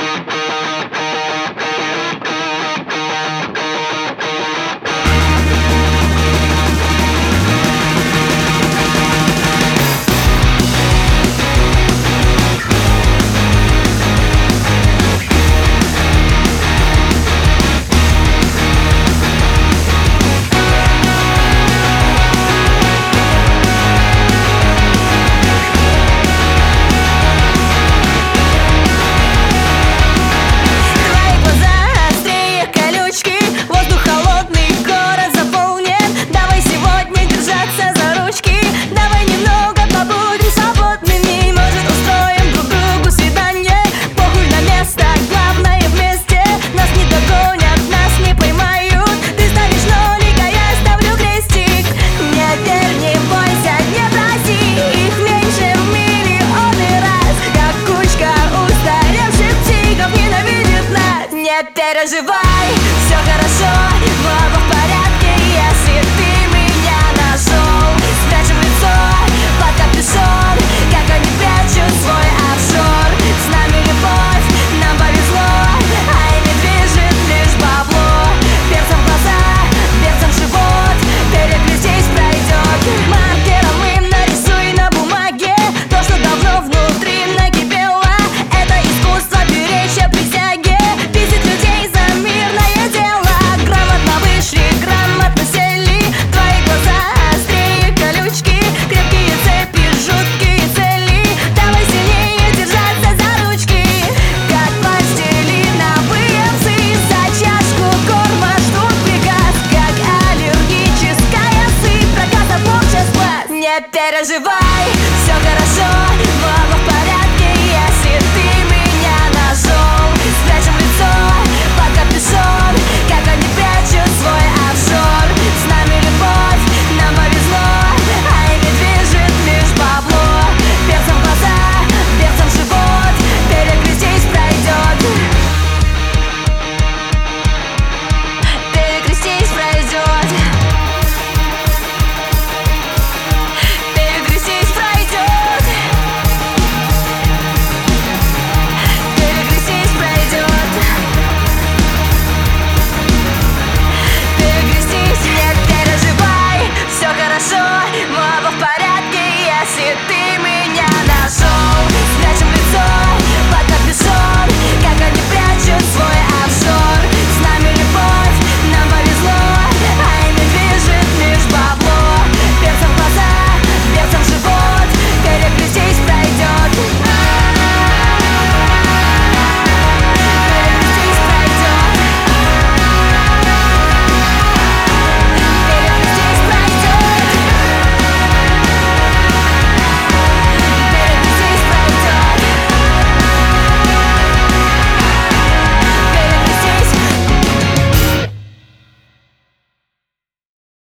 Не переживай, все хорошо, мы оба в порядке. Если ты меня нашел, спрячем лицо под капюшон, как они прячут свой офшор. С нами любовь, нам повезло, а ими движет лишь бабло. Перцем в глаза, перцем в живот, перекрестись пройдет. Маркером им нарисуй на бумаге то, что давно внутри накипело. Это искусство беречь о присяге, пиздить людей за мирное дело. Грамотно вышли, грамотно сели, твои глаза острее колючки, крепкие цепи, жуткие цели. Давай сильнее держаться за ручки, как пластилиновые псы. За чашку корма ждут приказ, как аллергическая сыпь. Прокат от общества, не переживай.